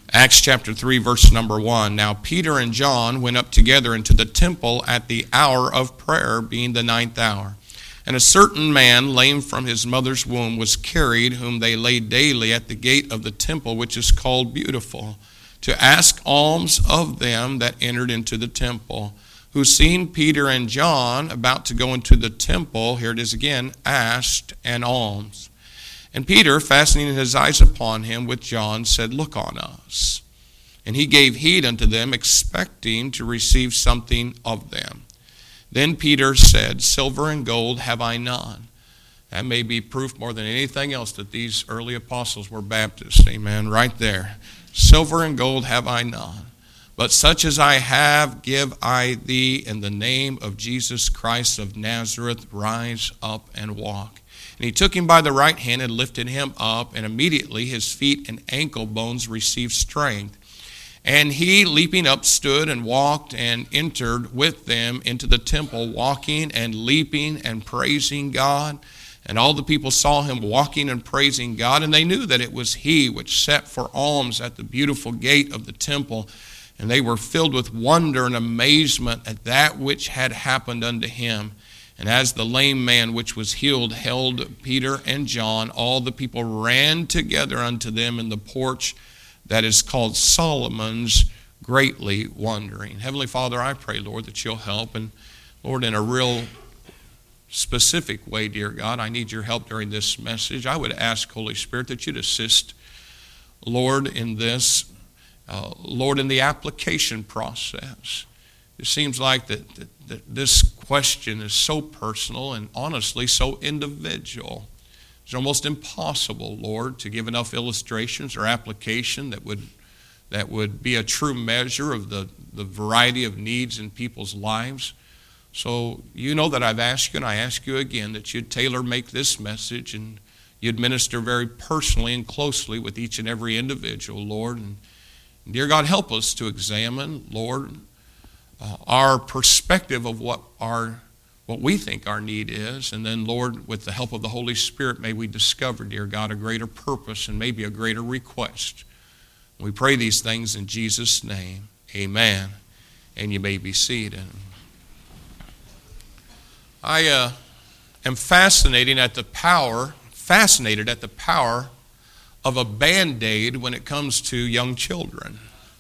Acts chapter 3, verse number 1. Now Peter and John went up together into the temple at the hour of prayer, being the 9th hour. And a certain man, lame from his mother's womb, was carried, whom they laid daily at the gate of the temple, which is called Beautiful, to ask alms of them that entered into the temple, who seeing Peter and John about to go into the temple, here it is again, asked an alms. And Peter, fastening his eyes upon him with John, said, Look on us. And he gave heed unto them, expecting to receive something of them. Then Peter said, Silver and gold have I none. That may be proof more than anything else that these early apostles were Baptists. Amen. Right there. Silver and gold have I none. But such as I have, give I thee. In the name of Jesus Christ of Nazareth, rise up and walk. And he took him by the right hand and lifted him up, and immediately his feet and ankle bones received strength. And he, leaping up, stood and walked and entered with them into the temple, walking and leaping and praising God. And all the people saw him walking and praising God, and they knew that it was he which sat for alms at the beautiful gate of the temple. And they were filled with wonder and amazement at that which had happened unto him. And as the lame man which was healed held Peter and John, all the people ran together unto them in the porch that is called Solomon's, greatly wondering. Heavenly Father, I pray, Lord, that you'll help. And Lord, in a real specific way, dear God, I need your help during this message. I would ask, Holy Spirit, that you'd assist, Lord, in this, Lord, in the application process. It seems like that this question is so personal and honestly so individual. It's almost impossible, Lord, to give enough illustrations or application that would be a true measure of the variety of needs in people's lives. So you know that I've asked you, and I ask you again that you'd tailor-make this message and you'd minister very personally and closely with each and every individual, Lord. And dear God, help us to examine, Lord, our perspective of what we think our need is. And then, Lord, with the help of the Holy Spirit, may we discover, dear God, a greater purpose and maybe a greater request. We pray these things in Jesus' name. Amen. And you may be seated. I am fascinated at the power of a Band-Aid when it comes to young children.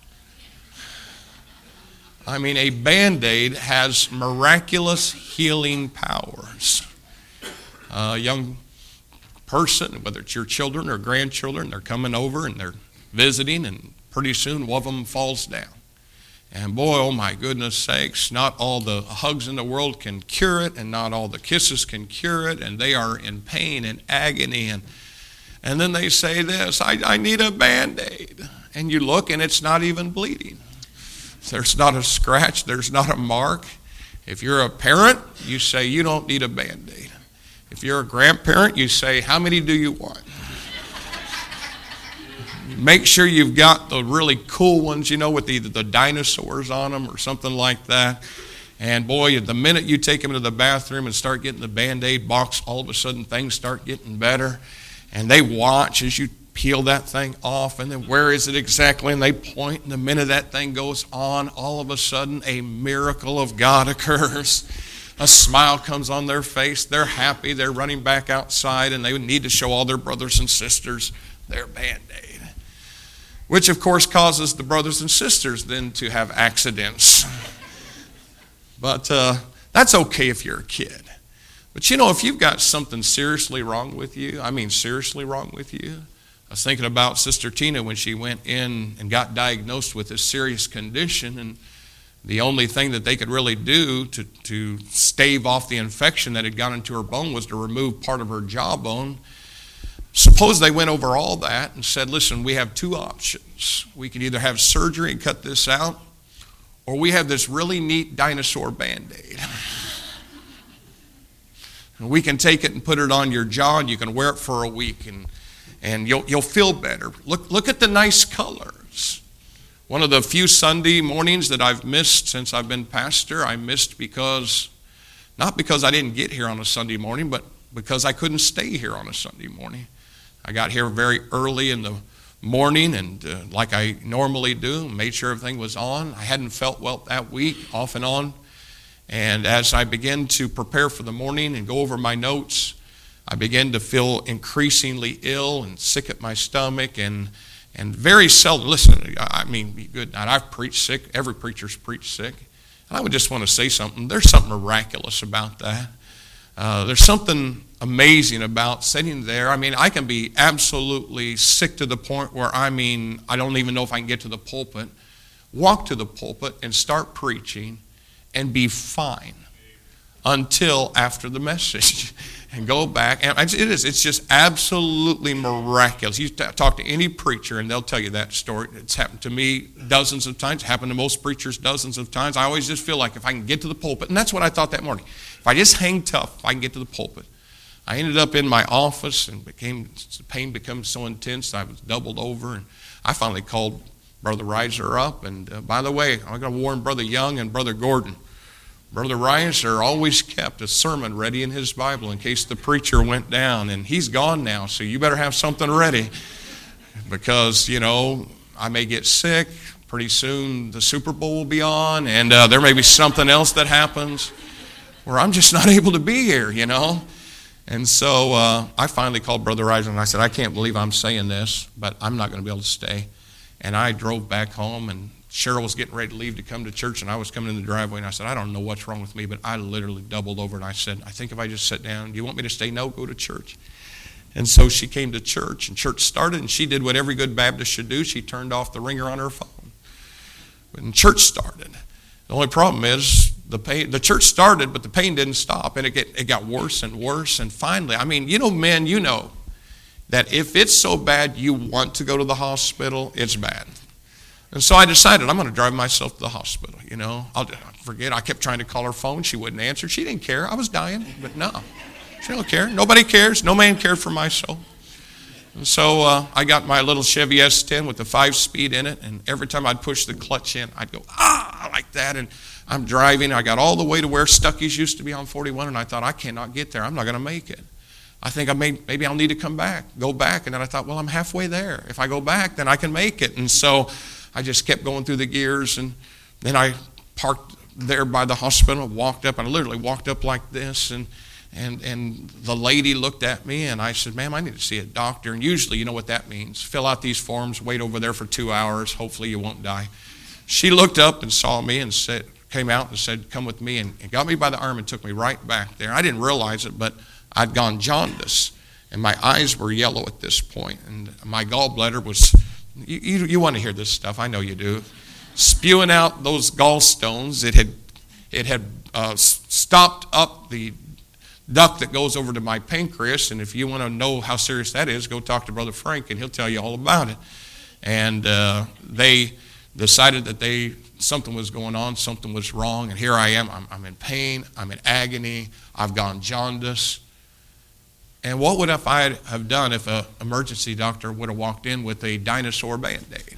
I mean, a Band-Aid has miraculous healing powers. A young person, whether it's your children or grandchildren, they're coming over and they're visiting, and pretty soon one of them falls down. And boy, oh my goodness sakes, not all the hugs in the world can cure it, and not all the kisses can cure it, and they are in pain and agony. And then they say this, I need a Band-Aid. And you look and it's not even bleeding. There's not a scratch, there's not a mark. If you're a parent, you say you don't need a Band-Aid. If you're a grandparent, you say, how many do you want? Make sure you've got the really cool ones, with either the dinosaurs on them or something like that. And boy, the minute you take them to the bathroom and start getting the Band-Aid box, all of a sudden things start getting better. And they watch as you peel that thing off, and then where is it exactly? And they point, and the minute that thing goes on, all of a sudden a miracle of God occurs. A smile comes on their face. They're happy. They're running back outside, and they need to show all their brothers and sisters their Band-Aid, which of course causes the brothers and sisters then to have accidents. But that's okay if you're a kid. But if you've got something seriously wrong with you, seriously wrong with you. I was thinking about Sister Tina when she went in and got diagnosed with this serious condition, and the only thing that they could really do to stave off the infection that had gone into her bone was to remove part of her jawbone. Suppose they went over all that and said, listen, we have two options. We can either have surgery and cut this out, or we have this really neat dinosaur Band-Aid. And we can take it and put it on your jaw, and you can wear it for a week, and you'll feel better. Look at the nice colors. One of the few Sunday mornings that I've missed since I've been pastor, I missed not because I didn't get here on a Sunday morning, but because I couldn't stay here on a Sunday morning. I got here very early in the morning, and like I normally do, made sure everything was on. I hadn't felt well that week, off and on. And as I began to prepare for the morning and go over my notes, I began to feel increasingly ill and sick at my stomach, and very seldom, listen, I mean, good night, I've preached sick, every preacher's preached sick. And I would just want to say something. There's something miraculous about that. There's something amazing about sitting there. I mean, I can be absolutely sick to the point where, I don't even know if I can get to the pulpit, walk to the pulpit and start preaching and be fine until after the message and go back. And it's just absolutely miraculous. You talk to any preacher and they'll tell you that story. It's happened to me dozens of times. It's happened to most preachers dozens of times. I always just feel like if I can get to the pulpit, and that's what I thought that morning. If I just hang tough, I can get to the pulpit. I ended up in my office and the pain became so intense I was doubled over. And I finally called Brother Reiser up. And by the way, I'm going to warn Brother Young and Brother Gordon. Brother Reiser always kept a sermon ready in his Bible in case the preacher went down. And he's gone now, so you better have something ready. Because, I may get sick. Pretty soon the Super Bowl will be on. And there may be something else that happens where I'm just not able to be here, And so I finally called Brother Reiser and I said, I can't believe I'm saying this, but I'm not going to be able to stay. And I drove back home, and Cheryl was getting ready to leave to come to church, and I was coming in the driveway, and I said, I don't know what's wrong with me, but I literally doubled over, and I said, I think if I just sit down, do you want me to stay? No, go to church. And so she came to church, and church started, and she did what every good Baptist should do. She turned off the ringer on her phone. When church started, the only problem is the church started, but the pain didn't stop, and it got worse and worse, and finally, men, that if it's so bad you want to go to the hospital, it's bad. And so I decided I'm going to drive myself to the hospital, I'll forget. I kept trying to call her phone. She wouldn't answer. She didn't care. I was dying, but no. She don't care. Nobody cares. No man cared for my soul. And so I got my little Chevy S10 with the 5-speed in it, and every time I'd push the clutch in, I'd go, like that, and I'm driving. I got all the way to where Stuckey's used to be on 41, and I thought, I cannot get there. I'm not going to make it. I think maybe I'll need to go back. And then I thought, well, I'm halfway there. If I go back, then I can make it. And so I just kept going through the gears, and then I parked there by the hospital, walked up, and I literally walked up like this, and the lady looked at me, and I said, ma'am, I need to see a doctor. And usually, you know what that means. Fill out these forms, wait over there for 2 hours, hopefully you won't die. She looked up and saw me and came out and said, come with me, and got me by the arm and took me right back there. I didn't realize it, but I'd gone jaundice, and my eyes were yellow at this point, and my gallbladder was, you want to hear this stuff, I know you do, spewing out those gallstones. It had stopped up the duct that goes over to my pancreas, and if you want to know how serious that is, go talk to Brother Frank, and he'll tell you all about it. And they decided that something was going on, something was wrong, and here I am. I'm in pain, I'm in agony, I've gone jaundice. And what would I have done if an emergency doctor would have walked in with a dinosaur Band-Aid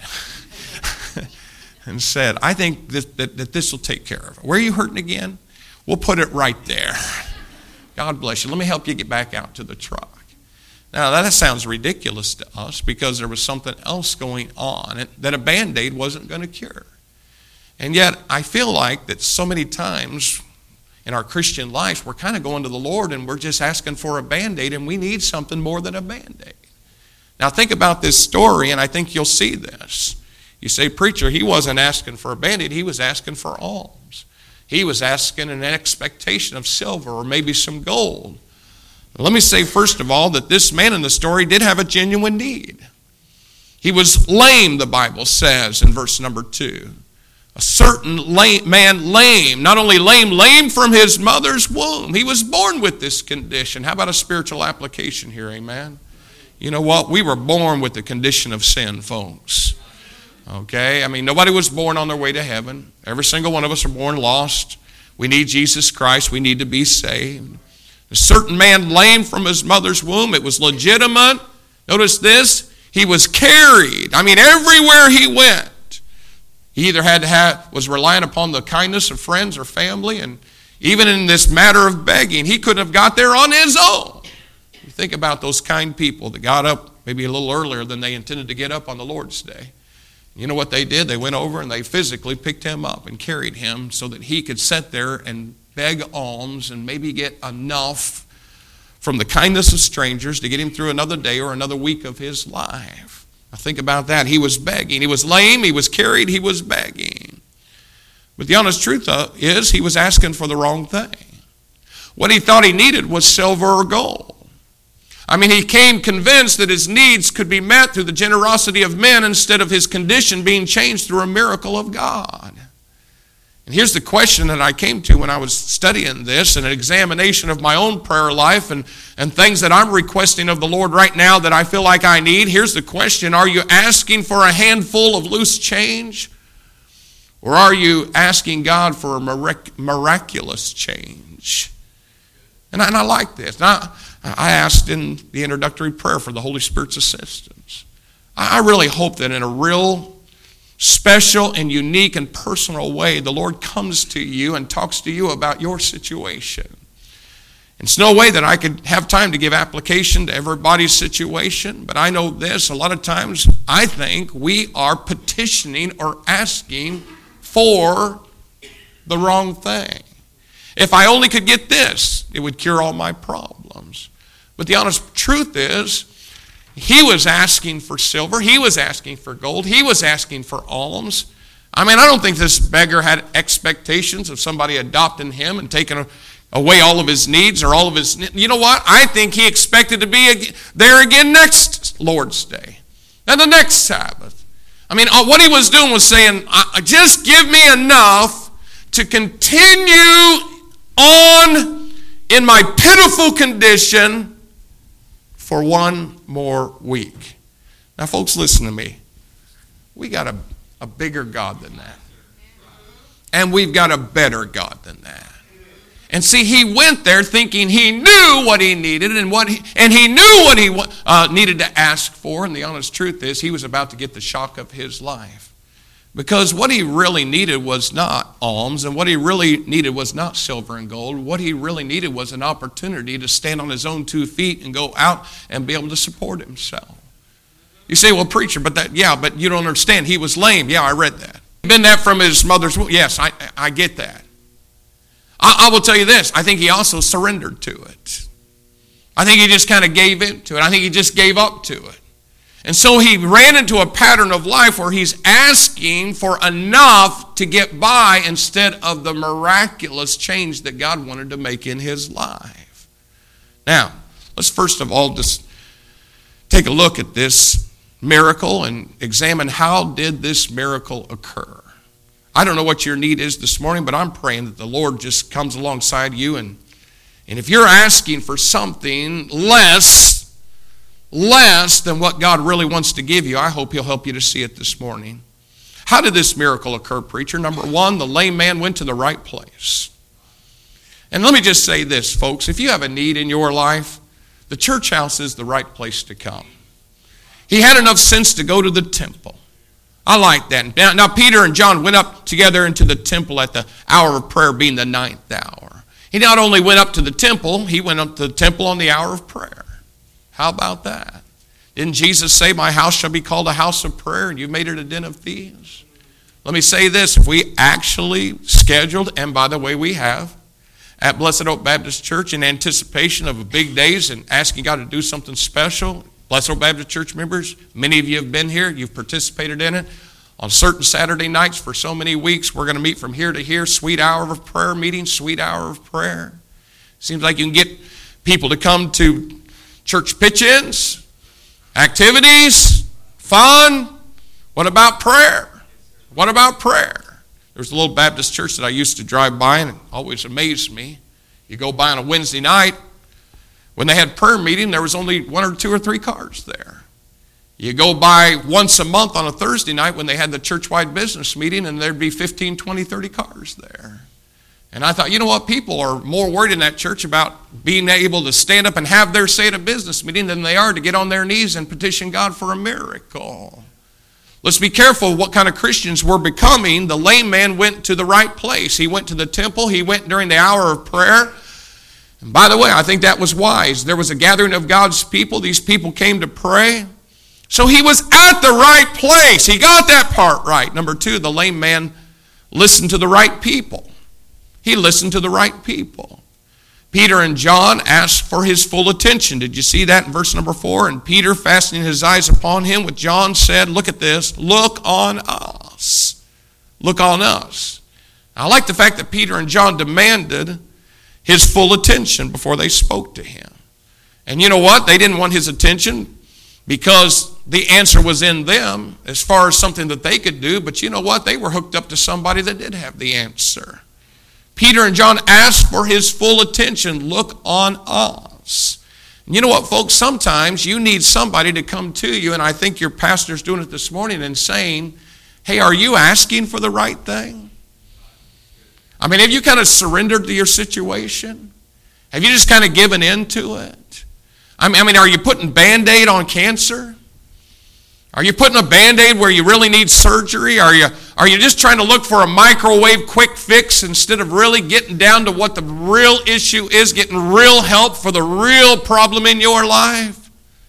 and said, I think that this will take care of it. Where are you hurting again? We'll put it right there. God bless you. Let me help you get back out to the truck. Now, that sounds ridiculous to us because there was something else going on that a Band-Aid wasn't going to cure. And yet, I feel like that so many times in our Christian life, we're kind of going to the Lord and we're just asking for a Band-Aid, and we need something more than a Band-Aid. Now, think about this story, and I think you'll see this. You say, preacher, he wasn't asking for a Band-Aid, he was asking for alms. He was asking an expectation of silver or maybe some gold. Let me say, first of all, that this man in the story did have a genuine need. He was lame, the Bible says in verse number 2. A certain man lame, not only lame from his mother's womb. He was born with this condition. How about a spiritual application here, amen? You know what? We were born with the condition of sin, folks. Okay? Nobody was born on their way to heaven. Every single one of us are born lost. We need Jesus Christ. We need to be saved. A certain man lame from his mother's womb. It was legitimate. Notice this. He was carried. Everywhere he went. He either was relying upon the kindness of friends or family, and even in this matter of begging, he couldn't have got there on his own. You think about those kind people that got up maybe a little earlier than they intended to get up on the Lord's Day. You know what they did? They went over and they physically picked him up and carried him so that he could sit there and beg alms and maybe get enough from the kindness of strangers to get him through another day or another week of his life. Now think about that. He was begging. He was lame. He was carried. He was begging. But the honest truth is he was asking for the wrong thing. What he thought he needed was silver or gold. I mean, he came convinced that his needs could be met through the generosity of men instead of his condition being changed through a miracle of God. And here's the question that I came to when I was studying this, and an examination of my own prayer life and things that I'm requesting of the Lord right now that I feel like I need. Here's the question: are you asking for a handful of loose change? Or are you asking God for a miraculous change? And I like this. Now, I asked in the introductory prayer for the Holy Spirit's assistance. I really hope that in a real special and unique and personal way, the Lord comes to you and talks to you about your situation. It's no way that I could have time to give application to everybody's situation, but I know this: a lot of times I think we are petitioning or asking for the wrong thing. If I only could get this, it would cure all my problems. But the honest truth is, he was asking for silver, he was asking for gold, he was asking for alms. I mean, I don't think this beggar had expectations of somebody adopting him and taking away all of his needs or all of his... You know what? I think he expected to be there again next Lord's Day and the next Sabbath. I mean, what he was doing was saying, just give me enough to continue on in my pitiful condition for one more week. Now, folks, listen to me. We got a bigger God than that. And we've got a better God than that. And see, he went there thinking he knew what he needed and he knew what he needed to ask for. And the honest truth is, he was about to get the shock of his life. Because what he really needed was not alms, and what he really needed was not silver and gold. What he really needed was an opportunity to stand on his own 2 feet and go out and be able to support himself. You say, well, preacher, but you don't understand. He was lame. Yeah, I read that. Been that from his mother's womb. Yes, I get that. I will tell you this. I think he also surrendered to it. I think he just kind of gave in to it. I think he just gave up to it. And so he ran into a pattern of life where he's asking for enough to get by instead of the miraculous change that God wanted to make in his life. Now, let's first of all just take a look at this miracle and examine how did this miracle occur. I don't know what your need is this morning, but I'm praying that the Lord just comes alongside you. And if you're asking for something less than what God really wants to give you, I hope he'll help you to see it this morning. How did this miracle occur, preacher? Number one, the lame man went to the right place. And let me just say this, folks. If you have a need in your life, the church house is the right place to come. He had enough sense to go to the temple. I like that. Now, Peter and John went up together into the temple at the hour of prayer, being the 9th hour. He not only went up to the temple, he went up to the temple on the hour of prayer. How about that? Didn't Jesus say, my house shall be called a house of prayer, and you've made it a den of thieves? Let me say this. If we actually scheduled, and by the way we have, at Blessed Oak Baptist Church in anticipation of big days and asking God to do something special, Blessed Oak Baptist Church members, many of you have been here, you've participated in it. On certain Saturday nights for so many weeks, we're going to meet from here to here, sweet hour of prayer meeting, sweet hour of prayer. Seems like you can get people to come to church pitch-ins, activities, fun. What about prayer? What about prayer? There's a little Baptist church that I used to drive by, and it always amazed me. You go by on a Wednesday night, when they had prayer meeting, there was only 1 or 2 or 3 cars there. You go by once a month on a Thursday night when they had the church-wide business meeting, and there'd be 15, 20, 30 cars there. And I thought, you know what? People are more worried in that church about being able to stand up and have their say at a business meeting than they are to get on their knees and petition God for a miracle. Let's be careful what kind of Christians we're becoming. The lame man went to the right place. He went to the temple. He went during the hour of prayer. And by the way, I think that was wise. There was a gathering of God's people. These people came to pray. So he was at the right place. He got that part right. Number two, the lame man listened to the right people. He listened to the right people. Peter and John asked for his full attention. Did you see that in verse number 4? And Peter, fastening his eyes upon him with John, said, look at this, look on us. Look on us. I like the fact that Peter and John demanded his full attention before they spoke to him. And you know what? They didn't want his attention because the answer was in them as far as something that they could do. But you know what? They were hooked up to somebody that did have the answer. Peter and John asked for his full attention. Look on us. And you know what, folks? Sometimes you need somebody to come to you, and I think your pastor's doing it this morning and saying, hey, are you asking for the right thing? I mean, have you kind of surrendered to your situation? Have you just kind of given in to it? I mean, are you putting Band-Aid on cancer? Are you putting a Band-Aid where you really need surgery? Are you just trying to look for a microwave quick fix instead of really getting down to what the real issue is, getting real help for the real problem in your life?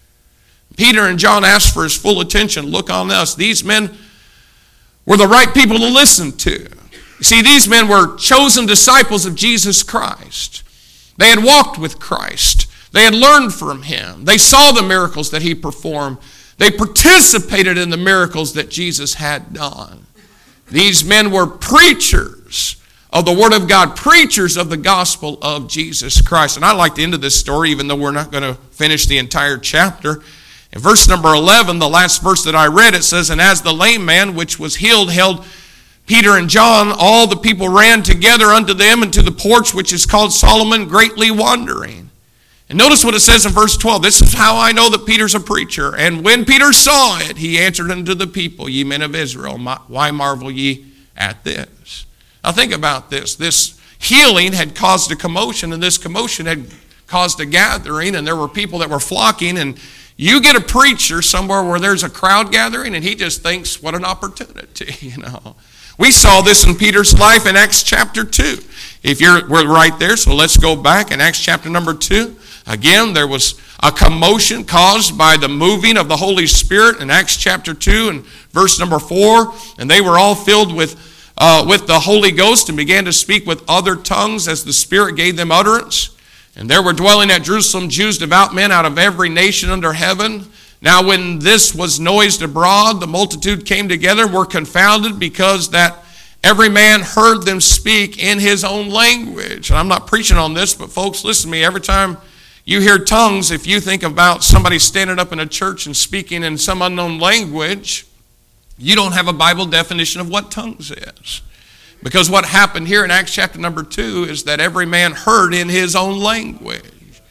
Peter and John asked for his full attention. Look on us. These men were the right people to listen to. You see, these men were chosen disciples of Jesus Christ. They had walked with Christ. They had learned from him. They saw the miracles that he performed. They participated in the miracles that Jesus had done. These men were preachers of the Word of God, preachers of the gospel of Jesus Christ. And I like the end of this story, even though we're not going to finish the entire chapter. In verse number 11, the last verse that I read, it says, and as the lame man which was healed held Peter and John, all the people ran together unto them into the porch which is called Solomon, greatly wondering. And notice what it says in verse 12. This is how I know that Peter's a preacher. And when Peter saw it, he answered unto the people, ye men of Israel, why marvel ye at this? Now think about this. This healing had caused a commotion, and this commotion had caused a gathering, and there were people that were flocking. And you get a preacher somewhere where there's a crowd gathering, and he just thinks, what an opportunity, you know. We saw this in Peter's life in Acts chapter 2. We're right there, so let's go back in Acts chapter number 2. Again, there was a commotion caused by the moving of the Holy Spirit in Acts chapter 2 and verse number 4. And they were all filled with the Holy Ghost and began to speak with other tongues as the Spirit gave them utterance. And there were dwelling at Jerusalem Jews, devout men out of every nation under heaven. Now when this was noised abroad, the multitude came together and were confounded because that every man heard them speak in his own language. And I'm not preaching on this, but folks, listen to me. Every time you hear tongues, if you think about somebody standing up in a church and speaking in some unknown language, you don't have a Bible definition of what tongues is. Because what happened here in Acts chapter number 2 is that every man heard in his own language.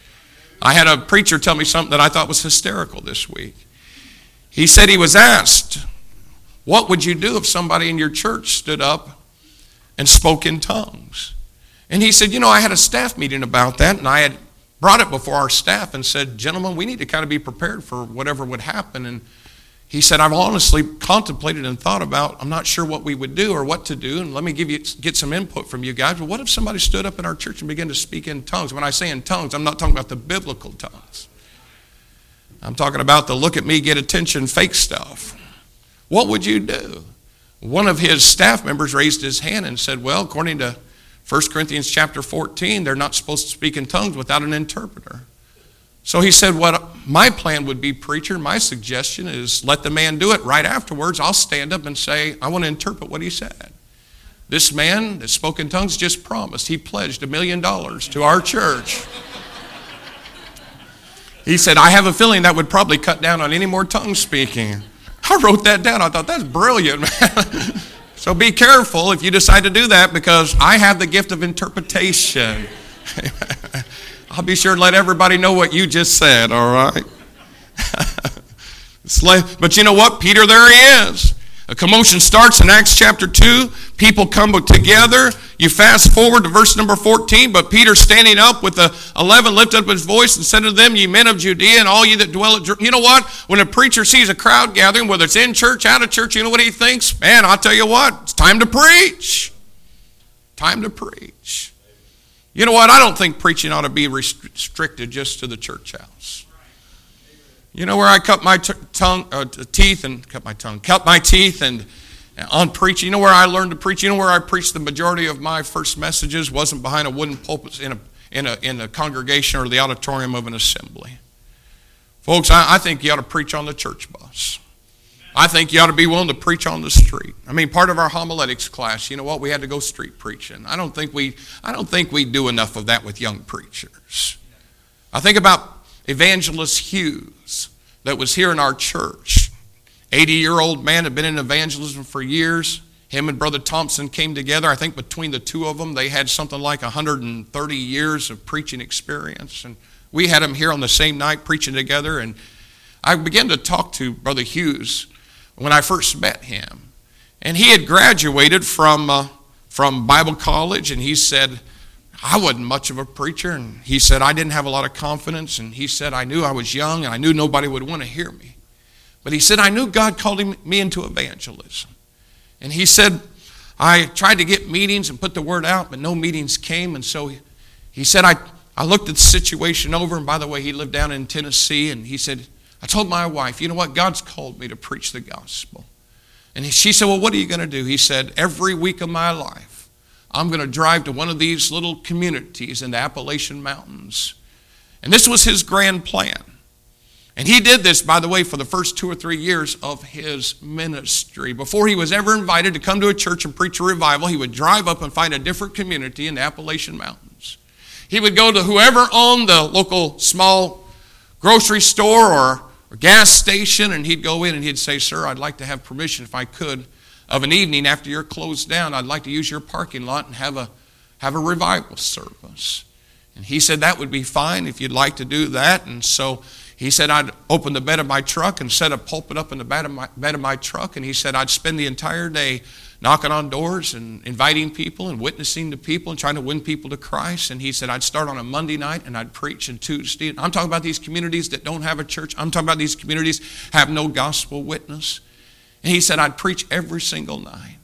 I had a preacher tell me something that I thought was hysterical this week. He said he was asked, what would you do if somebody in your church stood up and spoke in tongues? And he said, I had a staff meeting about that, and I had brought it before our staff and said, gentlemen, we need to kind of be prepared for whatever would happen. And he said, I've honestly contemplated and thought about, I'm not sure what we would do or what to do, and let me get some input from you guys. But what if somebody stood up in our church and began to speak in tongues? When I say in tongues, I'm not talking about the biblical tongues. I'm talking about the look at me, get attention, fake stuff. What would you do? One of his staff members raised his hand and said, well, according to 1 Corinthians chapter 14, they're not supposed to speak in tongues without an interpreter. So he said, what my plan would be, preacher, my suggestion is let the man do it. Right afterwards, I'll stand up and say, I want to interpret what he said. This man that spoke in tongues just promised. He pledged $1 million to our church. He said, I have a feeling that would probably cut down on any more tongue speaking. I wrote that down. I thought, that's brilliant, man. So be careful if you decide to do that, because I have the gift of interpretation. I'll be sure to let everybody know what you just said, all right? But you know what? Peter, there he is. A commotion starts in Acts chapter 2. People come together. You fast forward to verse number 14. But Peter, standing up with the 11, lifted up his voice and said to them, ye men of Judea and all ye that dwell at Jerusalem. You know what? When a preacher sees a crowd gathering, whether it's in church, out of church, you know what he thinks? Man, I'll tell you what. It's time to preach. Time to preach. You know what? I don't think preaching ought to be restricted just to the church house. You know where I cut my teeth and on preaching? You know where I learned to preach? You know where I preached the majority of my first messages? Wasn't behind a wooden pulpit in a congregation or the auditorium of an assembly. Folks, I think you ought to preach on the church bus. I think you ought to be willing to preach on the street. I mean, part of our homiletics class, you know what? We had to go street preaching. I don't think we do enough of that with young preachers. I think about Evangelist Hughes that was here in our church. 80-year-old man, had been in evangelism for years. Him and Brother Thompson came together. I think between the two of them, they had something like 130 years of preaching experience. And we had them here on the same night preaching together. And I began to talk to Brother Hughes when I first met him. And he had graduated from Bible college, and he said, I wasn't much of a preacher. And he said, I didn't have a lot of confidence. And he said, I knew I was young, and I knew nobody would want to hear me. But he said, I knew God called me into evangelism. And he said, I tried to get meetings and put the word out, but no meetings came. And so he said, I looked at the situation over. And by the way, he lived down in Tennessee. And he said, I told my wife, you know what? God's called me to preach the gospel. And she said, well, what are you going to do? He said, every week of my life, I'm going to drive to one of these little communities in the Appalachian Mountains. And this was his grand plan. And he did this, by the way, for the first 2 or 3 years of his ministry. Before he was ever invited to come to a church and preach a revival, he would drive up and find a different community in the Appalachian Mountains. He would go to whoever owned the local small grocery store or gas station, and he'd go in and he'd say, sir, I'd like to have permission, if I could, of an evening after you're closed down, I'd like to use your parking lot and have a revival service. And he said that would be fine if you'd like to do that. And so he said I'd open the bed of my truck and set a pulpit up in the bed of my truck. And he said I'd spend the entire day knocking on doors and inviting people and witnessing to people and trying to win people to Christ. And he said I'd start on a Monday night and I'd preach on Tuesday. I'm talking about these communities that don't have a church. I'm talking about these communities have no gospel witness. And he said I'd preach every single night.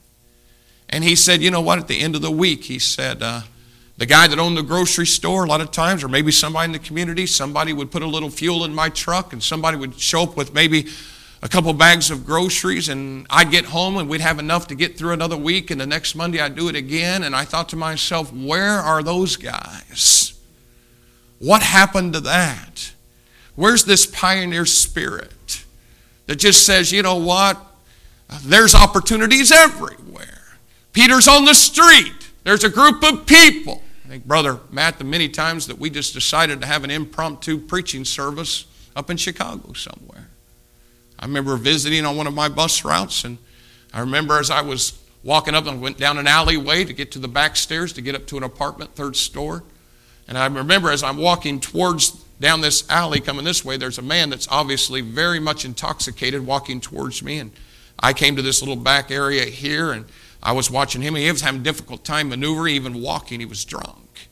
And he said, you know what, at the end of the week, he said, the guy that owned the grocery store, a lot of times, or maybe somebody in the community, somebody would put a little fuel in my truck and somebody would show up with maybe a couple bags of groceries, and I'd get home and we'd have enough to get through another week, and the next Monday I'd do it again. And I thought to myself, where are those guys? What happened to that? Where's this pioneer spirit that just says, you know what? There's opportunities everywhere. Peter's on the street. There's a group of people. I think Brother Matt, the many times that we just decided to have an impromptu preaching service up in Chicago somewhere. I remember visiting on one of my bus routes, and I remember as I was walking up and went down an alleyway to get to the back stairs to get up to an apartment, third store. And I remember as I'm walking down this alley coming this way, there's a man that's obviously very much intoxicated walking towards me. And I came to this little back area here, and I was watching him. He was having a difficult time maneuvering, even walking. He was drunk.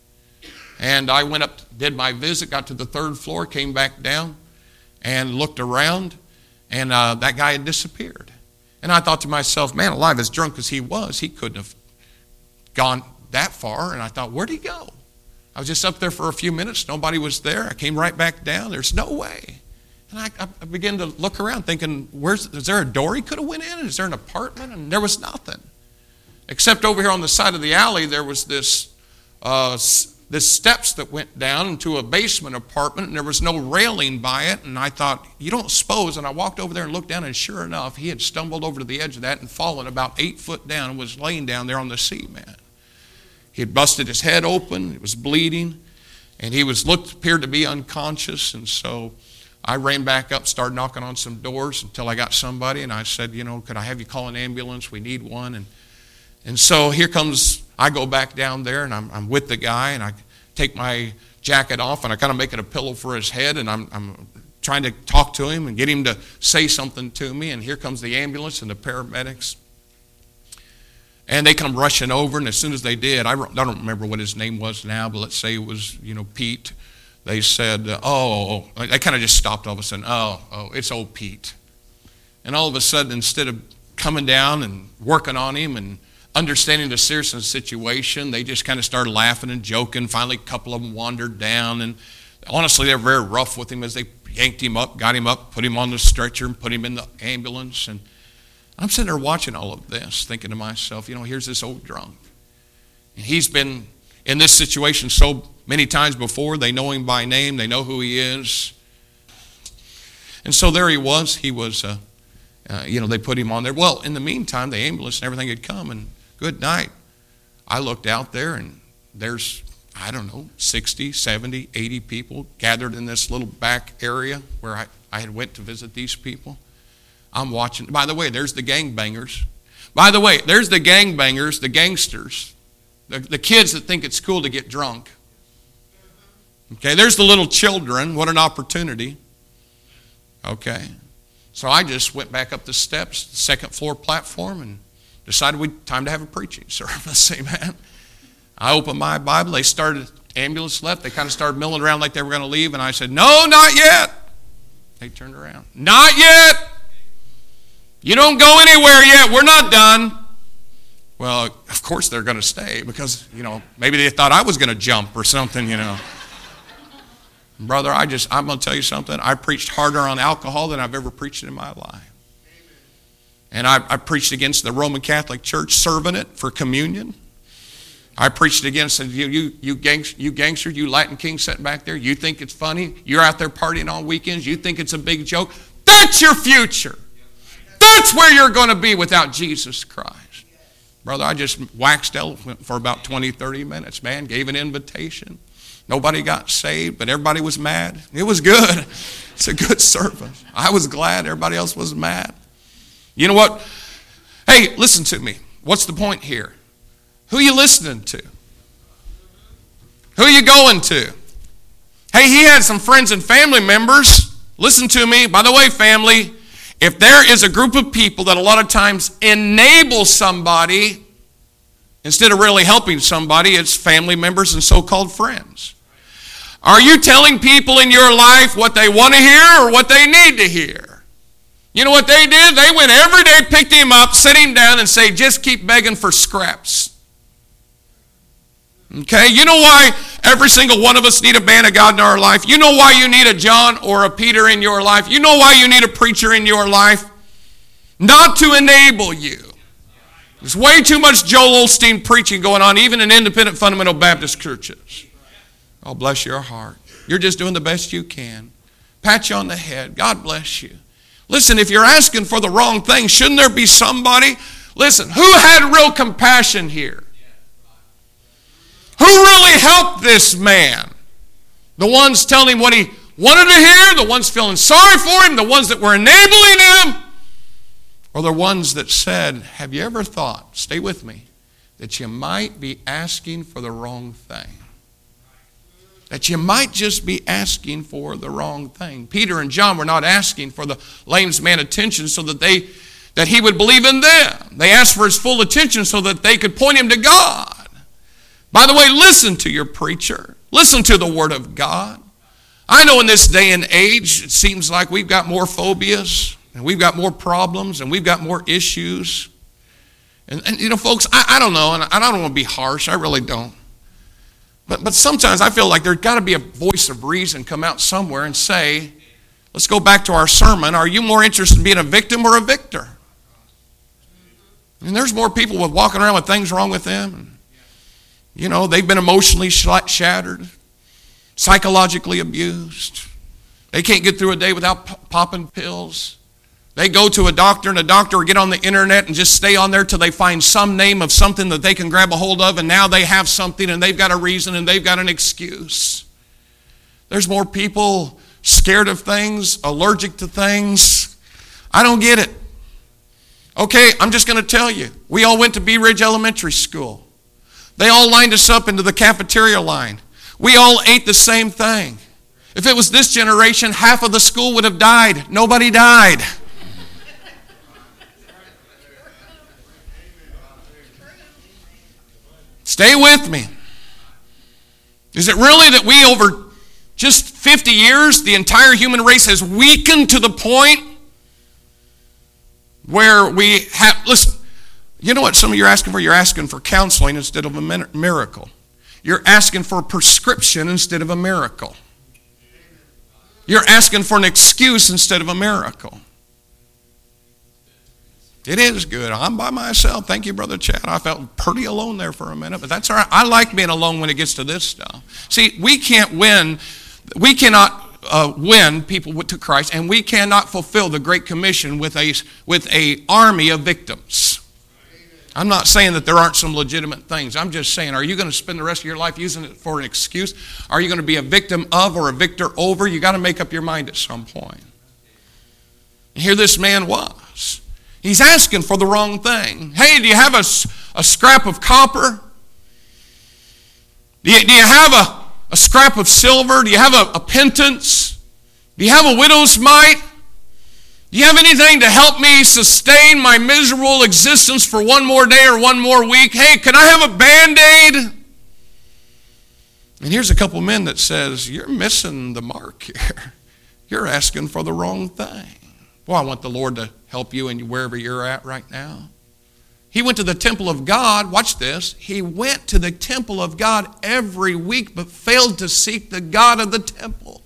And I went up, did my visit, got to the third floor, came back down, and looked around, and that guy had disappeared. And I thought to myself, man alive, as drunk as he was, he couldn't have gone that far. And I thought, where'd he go? I was just up there for a few minutes. Nobody was there. I came right back down. There's no way. And I began to look around thinking, is there a door he could have went in? Is there an apartment? And there was nothing. Except over here on the side of the alley, there was this steps that went down into a basement apartment, and there was no railing by it. And I thought, you don't suppose, and I walked over there and looked down, and sure enough, he had stumbled over to the edge of that and fallen about 8 foot down and was laying down there on the cement. He had busted his head open, he was bleeding, and he appeared to be unconscious. And so I ran back up, started knocking on some doors until I got somebody, and I said, could I have you call an ambulance? We need one. And so I go back down there, and I'm with the guy, and I take my jacket off, and I kind of make it a pillow for his head, and I'm trying to talk to him and get him to say something to me. And here comes the ambulance and the paramedics. And they come rushing over, and as soon as they did, I don't remember what his name was now, but let's say it was, Pete. They said, they kind of just stopped all of a sudden. Oh, it's old Pete. And all of a sudden, instead of coming down and working on him and understanding the seriousness of the situation, they just kind of started laughing and joking. Finally, a couple of them wandered down, and honestly, they were very rough with him as they yanked him up, got him up, put him on the stretcher, and put him in the ambulance. And I'm sitting there watching all of this, thinking to myself, here's this old drunk. And he's been in this situation so many times before. They know him by name. They know who he is. And so there he was. He was, they put him on there. Well, in the meantime, the ambulance and everything had come, and good night. I looked out there, and there's, 60, 70, 80 people gathered in this little back area where I had went to visit these people. I'm watching. By the way, there's the gangbangers. By the way, there's the gangbangers, the gangsters, the kids that think it's cool to get drunk. Okay, there's the little children. What an opportunity. Okay. So I just went back up the steps, the second floor platform, and decided time to have a preaching service. Amen. I opened my Bible. They started, ambulance left. They kind of started milling around like they were going to leave. And I said, no, not yet. They turned around. Not yet. You don't go anywhere yet. We're not done. Well, of course they're going to stay because, maybe they thought I was going to jump or something, Brother, I'm going to tell you something. I preached harder on alcohol than I've ever preached in my life. And I preached against the Roman Catholic Church serving it for communion. I preached against you gangster, you Latin King sitting back there. You think it's funny? You're out there partying on weekends. You think it's a big joke? That's your future. That's where you're going to be without Jesus Christ. Brother, I just waxed eloquent for about 20, 30 minutes, man. Gave an invitation. Nobody got saved, but everybody was mad. It was good. It's a good service. I was glad. Everybody else was mad. You know what? Hey, listen to me. What's the point here? Who are you listening to? Who are you going to? Hey, he had some friends and family members. Listen to me. By the way, family, if there is a group of people that a lot of times enable somebody instead of really helping somebody, it's family members and so-called friends. Are you telling people in your life what they want to hear or what they need to hear? You know what they did? They went every day, picked him up, set him down, and say, just keep begging for scraps. Okay, you know why every single one of us need a man of God in our life? You know why you need a John or a Peter in your life? You know why you need a preacher in your life? Not to enable you. There's way too much Joel Osteen preaching going on, even in independent fundamental Baptist churches. Oh, bless your heart. You're just doing the best you can. Pat you on the head. God bless you. Listen, if you're asking for the wrong thing, shouldn't there be somebody? Listen, who had real compassion here? Who really helped this man? The ones telling him what he wanted to hear, the ones feeling sorry for him, the ones that were enabling him, or the ones that said, have you ever thought, stay with me, that you might be asking for the wrong thing? That you might just be asking for the wrong thing. Peter and John were not asking for the lame man's attention so that he would believe in them. They asked for his full attention so that they could point him to God. By the way, listen to your preacher. Listen to the Word of God. I know in this day and age, it seems like we've got more phobias, and we've got more problems, and we've got more issues. And folks, I don't know, and I don't want to be harsh. I really don't. But sometimes I feel like there's got to be a voice of reason come out somewhere and say, let's go back to our sermon. Are you more interested in being a victim or a victor? And there's more people walking around with things wrong with them. They've been emotionally shattered, psychologically abused. They can't get through a day without popping pills. They go to a doctor and a doctor will get on the internet and just stay on there till they find some name of something that they can grab a hold of, and now they have something and they've got a reason and they've got an excuse. There's more people scared of things, allergic to things. I don't get it. Okay, I'm just going to tell you. We all went to Bee Ridge Elementary School. They all lined us up into the cafeteria line. We all ate the same thing. If it was this generation, half of the school would have died. Nobody died. Stay with me. Is it really that we over just 50 years, the entire human race has weakened to the point where we have, listen, you know what some of you are asking for? You're asking for counseling instead of a miracle. You're asking for a prescription instead of a miracle. You're asking for an excuse instead of a miracle. It is good. I'm by myself. Thank you, Brother Chad. I felt pretty alone there for a minute, but that's all right. I like being alone when it gets to this stuff. See, we can't win. We cannot win people to Christ, and we cannot fulfill the Great Commission with a army of victims. I'm not saying that there aren't some legitimate things. I'm just saying, are you going to spend the rest of your life using it for an excuse? Are you going to be a victim of or a victor over? You got to make up your mind at some point. And here this man was. He's asking for the wrong thing. Hey, do you have a scrap of copper? Do you have a scrap of silver? Do you have a pittance? Do you have a widow's mite? Do you have anything to help me sustain my miserable existence for one more day or one more week? Hey, can I have a Band-Aid? And here's a couple men that says, you're missing the mark here. You're asking for the wrong thing. Well, I want the Lord to help you in wherever you're at right now. He went to the temple of God. Watch this. He went to the temple of God every week, but failed to seek the God of the temple.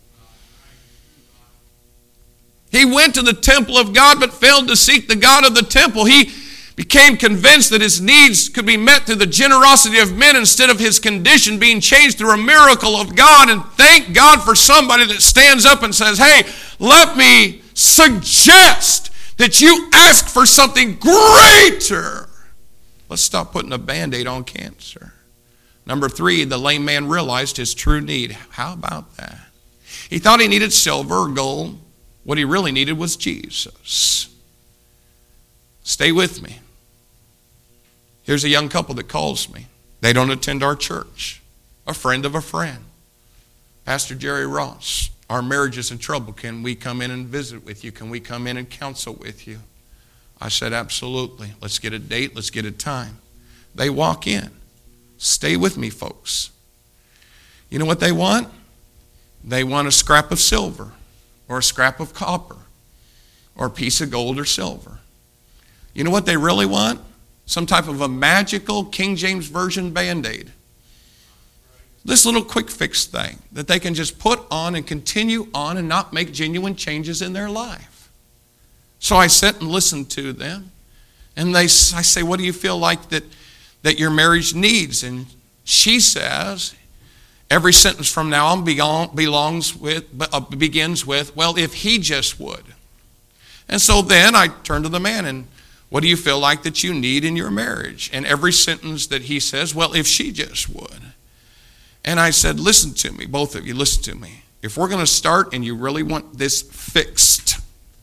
He went to the temple of God, but failed to seek the God of the temple. He became convinced that his needs could be met through the generosity of men instead of his condition being changed through a miracle of God. And thank God for somebody that stands up and says, hey, let me suggest that you ask for something greater. Let's stop putting a Band-Aid on cancer. Number 3, the lame man realized his true need. How about that? He thought he needed silver or gold. What he really needed was Jesus. Stay with me. Here's a young couple that calls me. They don't attend our church. A friend of a friend. Pastor Jerry Ross. Our marriage is in trouble. Can we come in and visit with you? Can we come in and counsel with you? I said, absolutely. Let's get a date. Let's get a time. They walk in. Stay with me, folks. You know what they want? They want a scrap of silver or a scrap of copper or a piece of gold or silver. You know what they really want? Some type of a magical King James Version Band-Aid. This little quick fix thing that they can just put on and continue on and not make genuine changes in their life. So I sit and listen to them. And I say, what do you feel like that your marriage needs? And she says, every sentence from now on begins with, well, if he just would. And so then I turn to the man and, what do you feel like that you need in your marriage? And every sentence that he says, well, if she just would. And I said, listen to me, both of you, listen to me. If we're going to start and you really want this fixed,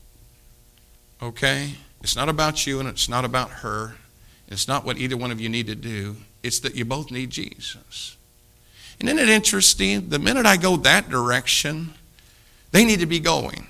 okay, it's not about you and it's not about her. It's not what either one of you need to do. It's that you both need Jesus. And isn't it interesting? The minute I go that direction, they need to be going.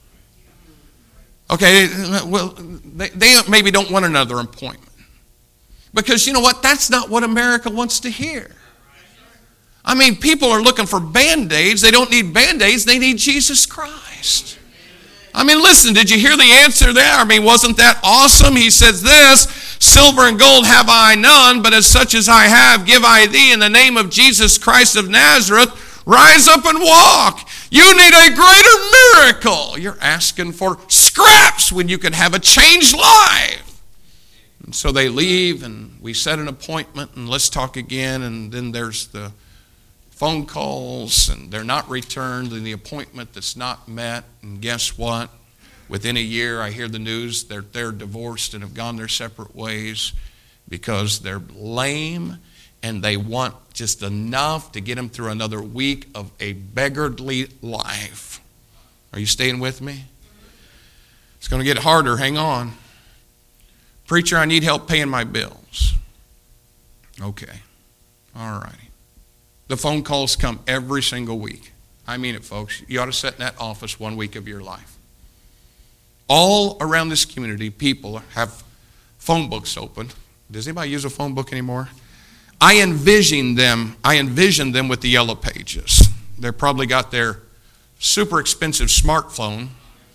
Okay, well, they maybe don't want another appointment. Because you know what? That's not what America wants to hear. I mean, people are looking for Band-Aids. They don't need Band-Aids. They need Jesus Christ. I mean, listen, did you hear the answer there? I mean, wasn't that awesome? He says this, silver and gold have I none, but as such as I have, give I thee in the name of Jesus Christ of Nazareth. Rise up and walk. You need a greater miracle. You're asking for scraps when you could have a changed life. And so they leave, and we set an appointment, and let's talk again, and then there's the phone calls, and they're not returned, and the appointment that's not met. And guess what? Within a year, I hear the news they're divorced and have gone their separate ways because they're lame and they want just enough to get them through another week of a beggarly life. Are you staying with me? It's going to get harder. Hang on. Preacher, I need help paying my bills. Okay. All right. The phone calls come every single week. I mean it, folks. You ought to sit in that office 1 week of your life. All around this community, people have phone books open. Does anybody use a phone book anymore? I envision them with the yellow pages. They've probably got their super expensive smartphone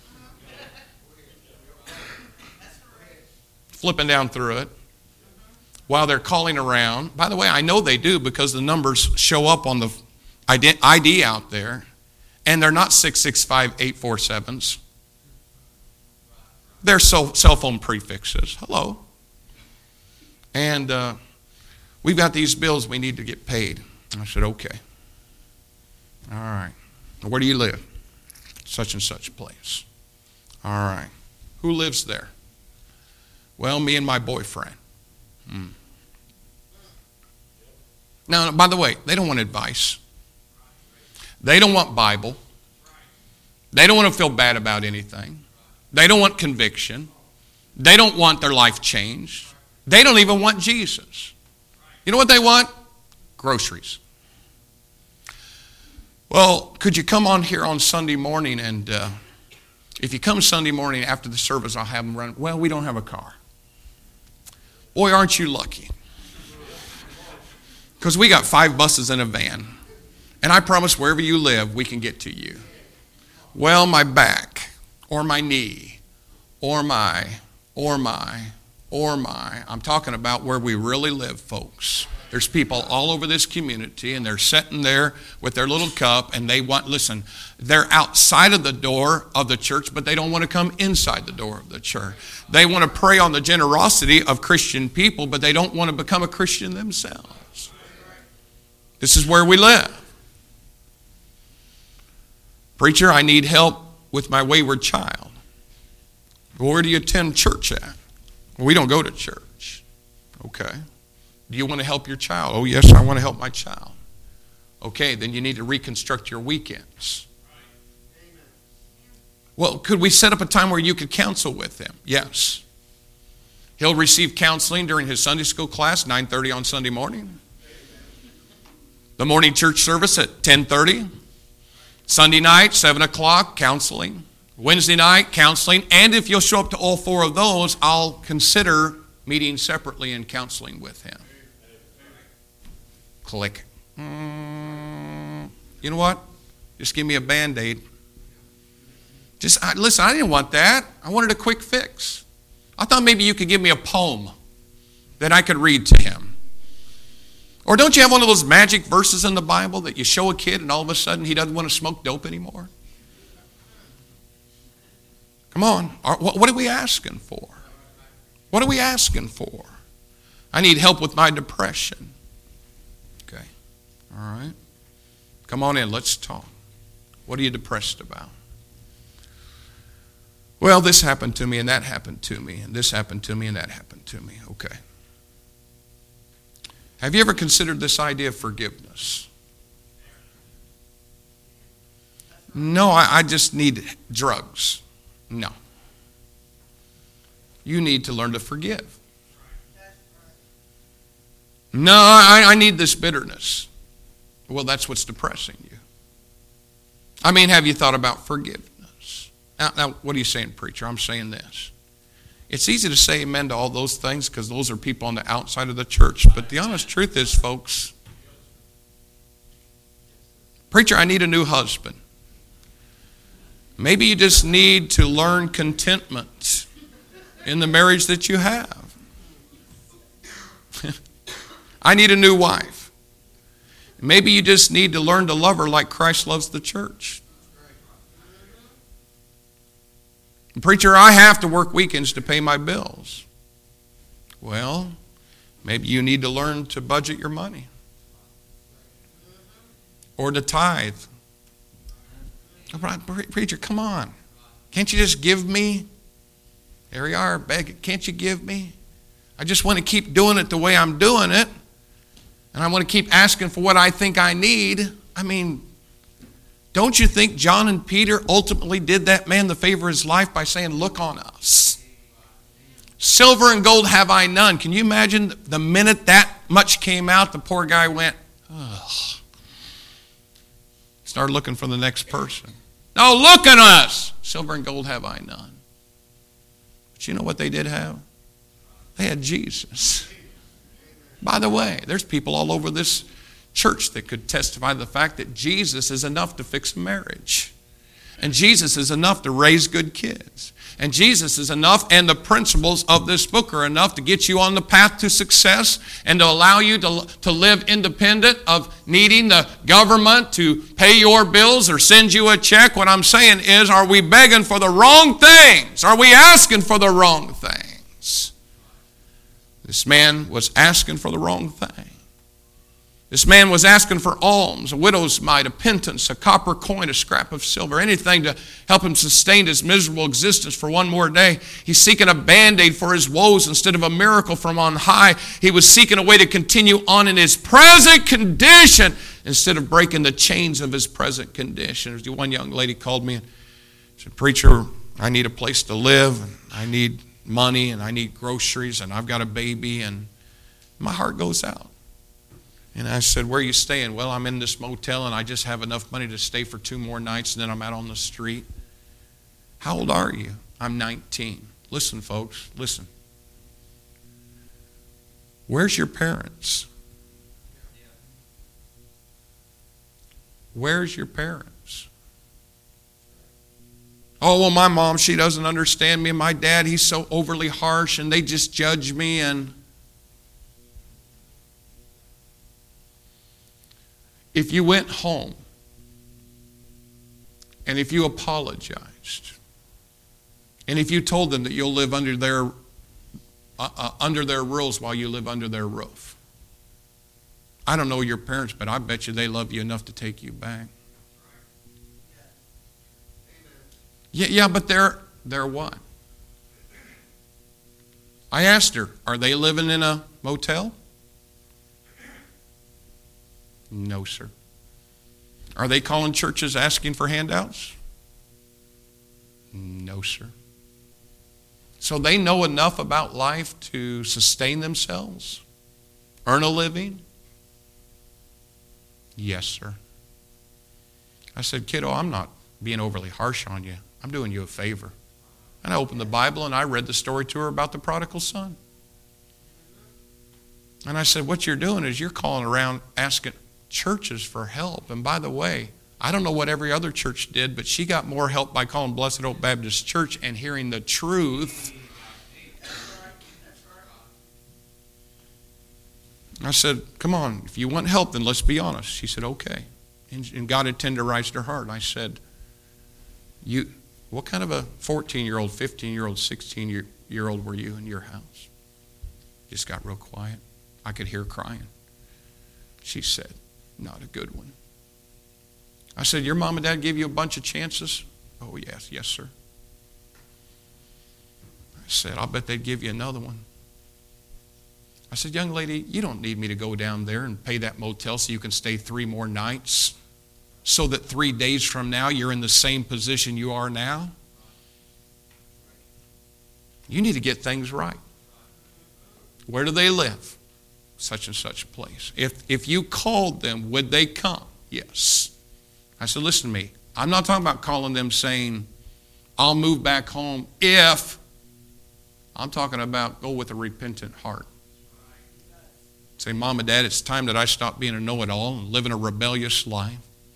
flipping down through it while they're calling around. By the way, I know they do because the numbers show up on the ID out there. And they're not 665 847s. They're cell phone prefixes. Hello. And we've got these bills we need to get paid. I said, okay. All right. Where do you live? Such and such place. All right. Who lives there? Well, me and my boyfriend. Now, by the way, they don't want advice. They don't want Bible. They don't want to feel bad about anything. They don't want conviction. They don't want their life changed. They don't even want Jesus. You know what they want? Groceries. Well, could you come on here on Sunday morning, and if you come Sunday morning after the service, I'll have them run. Well, we don't have a car. Boy, aren't you lucky. Because we got 5 buses and a van. And I promise wherever you live, we can get to you. Well, my back, or my knee, or my. I'm talking about where we really live, folks. There's people all over this community, and they're sitting there with their little cup, and they're outside of the door of the church, but they don't want to come inside the door of the church. They want to prey on the generosity of Christian people, but they don't want to become a Christian themselves. This is where we live. Preacher, I need help with my wayward child. Where do you attend church at? Well, we don't go to church. Okay. Do you want to help your child? Oh, yes, I want to help my child. Okay, then you need to reconstruct your weekends. Well, could we set up a time where you could counsel with him? Yes. He'll receive counseling during his Sunday school class, 9:30 on Sunday morning. The morning church service at 10:30. Sunday night, 7 o'clock, counseling. Wednesday night, counseling. And if you'll show up to all 4 of those, I'll consider meeting separately and counseling with him. Click. You know what? Just give me a Band-Aid. Listen, I didn't want that. I wanted a quick fix. I thought maybe you could give me a poem that I could read to him. Or don't you have one of those magic verses in the Bible that you show a kid and all of a sudden he doesn't want to smoke dope anymore? Come on. What are we asking for? What are we asking for? I need help with my depression. Okay. All right. Come on in. Let's talk. What are you depressed about? Well, this happened to me and that happened to me and this happened to me and that happened to me. Okay. Have you ever considered this idea of forgiveness? No, I just need drugs. No. You need to learn to forgive. No, I need this bitterness. Well, that's what's depressing you. I mean, have you thought about forgiveness? Now, what are you saying, preacher? I'm saying this. It's easy to say amen to all those things because those are people on the outside of the church. But the honest truth is, folks, preacher, I need a new husband. Maybe you just need to learn contentment in the marriage that you have. I need a new wife. Maybe you just need to learn to love her like Christ loves the church. Preacher, I have to work weekends to pay my bills. Well, maybe you need to learn to budget your money. Or to tithe. Preacher, come on. Can't you just give me? There you are, beg. Can't you give me? I just want to keep doing it the way I'm doing it. And I want to keep asking for what I think I need. I mean, don't you think John and Peter ultimately did that man the favor of his life by saying, look on us. Silver and gold have I none. Can you imagine the minute that much came out, the poor guy went, ugh. Started looking for the next person. No, look at us. Silver and gold have I none. But you know what they did have? They had Jesus. By the way, there's people all over this church that could testify to the fact that Jesus is enough to fix a marriage. And Jesus is enough to raise good kids. And Jesus is enough, and the principles of this book are enough to get you on the path to success and to allow you to live independent of needing the government to pay your bills or send you a check. What I'm saying is, are we begging for the wrong things? Are we asking for the wrong things? This man was asking for the wrong thing. This man was asking for alms, a widow's mite, a pittance, a copper coin, a scrap of silver, anything to help him sustain his miserable existence for one more day. He's seeking a Band-Aid for his woes instead of a miracle from on high. He was seeking a way to continue on in his present condition instead of breaking the chains of his present condition. One young lady called me and said, "Preacher, I need a place to live, and I need money, and I need groceries, and I've got a baby," and my heart goes out. And I said, "Where are you staying?" "Well, I'm in this motel, and I just have enough money to stay for 2 more nights, and then I'm out on the street." "How old are you?" "I'm 19. Listen, folks, listen. Where's your parents? Where's your parents? "Oh, well, my mom, she doesn't understand me. And my dad, he's so overly harsh, and they just judge me." And if you went home and if you apologized and if you told them that you'll live under their rules while you live under their roof, I don't know your parents, but I bet you they love you enough to take you back. Yeah, but they're what? I asked her, "Are they living in a motel?" "No, sir." "Are they calling churches asking for handouts?" "No, sir." So they know enough about life to sustain themselves, earn a living? "Yes, sir." I said, "Kiddo, I'm not being overly harsh on you. I'm doing you a favor." And I opened the Bible and I read the story to her about the prodigal son. And I said, "What you're doing is you're calling around asking churches for help. And by the way, I don't know what every other church did, but she got more help by calling Blessed Hope Baptist Church and hearing the truth." I said, "Come on, if you want help, then let's be honest." She said, "Okay." And God had tenderized her heart. I said, "What kind of a 14-year-old, 15-year-old, 16-year-old were you in your house?" Just got real quiet. I could hear crying. She said, "Not a good one." I said, "Your mom and dad give you a bunch of chances?" "Oh, yes, sir." I said, "I'll bet they'd give you another one." I said, "Young lady, you don't need me to go down there and pay that motel so you can stay 3 more nights so that 3 days from now you're in the same position you are now. You need to get things right. Where do they live? Such and such a place. If you called them, would they come?" "Yes." I said, "Listen to me. I'm not talking about calling them saying, 'I'll move back home if.' I'm talking about go with a repentant heart. Say, 'Mom and Dad, it's time that I stop being a know-it-all and living a rebellious life.'"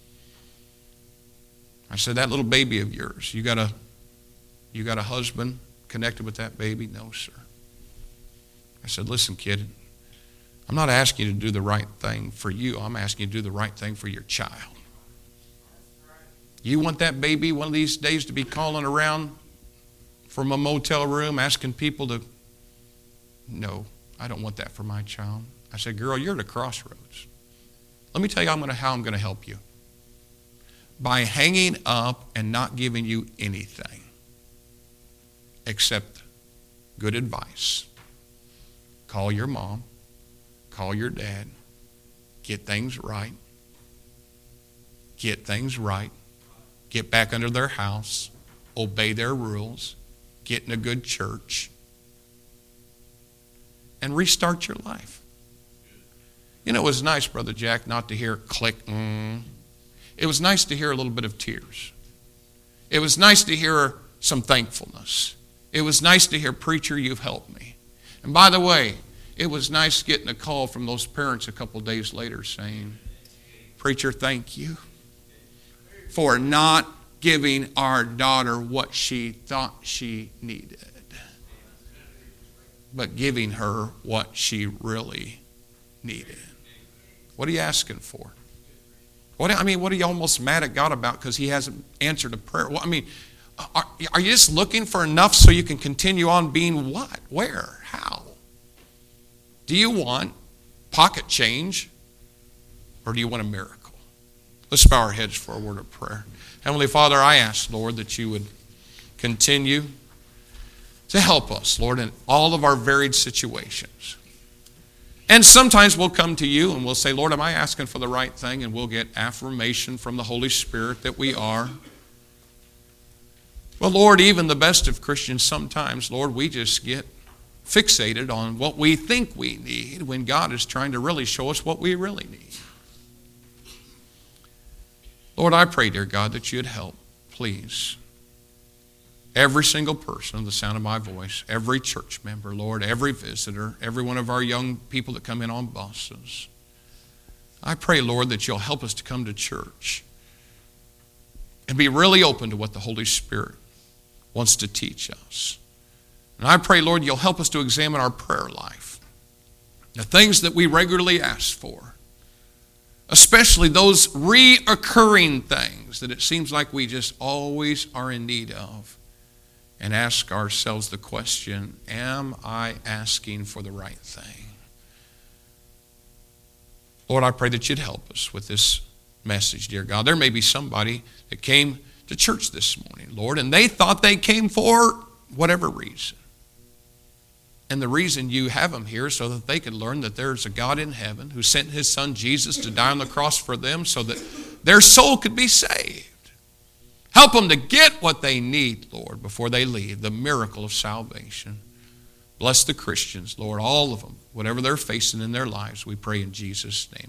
I said, "That little baby of yours, you got a husband connected with that baby?" "No, sir." I said, "Listen, kid, I'm not asking you to do the right thing for you. I'm asking you to do the right thing for your child. You want that baby one of these days to be calling around from a motel room asking people to..." "No, I don't want that for my child." I said, "Girl, you're at a crossroads. Let me tell you how I'm going to help you. By hanging up and not giving you anything except good advice. Call your mom, call your dad, get things right, get back under their house, obey their rules, get in a good church, and restart your life." You know, it was nice, Brother Jack, not to hear click. It was nice to hear a little bit of tears. It was nice to hear some thankfulness. It was nice to hear, "Preacher, you've helped me." And by the way, it was nice getting a call from those parents a couple days later saying, "Preacher, thank you for not giving our daughter what she thought she needed, but giving her what she really needed. What are you asking for? What are you almost mad at God about because he hasn't answered a prayer? Well, are you just looking for enough so you can continue on being what? Where? How? Do you want pocket change or do you want a miracle? Let's bow our heads for a word of prayer. Heavenly Father, I ask, Lord, that you would continue to help us, Lord, in all of our varied situations. And sometimes we'll come to you and we'll say, Lord, am I asking for the right thing? And we'll get affirmation from the Holy Spirit that we are. Well, Lord, even the best of Christians sometimes, Lord, we just get fixated on what we think we need when God is trying to really show us what we really need. Lord, I pray, dear God, that you'd help, please. Every single person of the sound of my voice, every church member, Lord, every visitor, every one of our young people that come in on buses. I pray, Lord, that you'll help us to come to church and be really open to what the Holy Spirit wants to teach us. And I pray, Lord, you'll help us to examine our prayer life, the things that we regularly ask for, especially those reoccurring things that it seems like we just always are in need of. And ask ourselves the question, am I asking for the right thing? Lord, I pray that you'd help us with this message, dear God. There may be somebody that came to church this morning, Lord, and they thought they came for whatever reason. And the reason you have them here is so that they could learn that there's a God in heaven who sent his son Jesus to die on the cross for them so that their soul could be saved. Help them to get what they need, Lord, before they leave, the miracle of salvation. Bless the Christians, Lord, all of them, whatever they're facing in their lives, we pray in Jesus' name.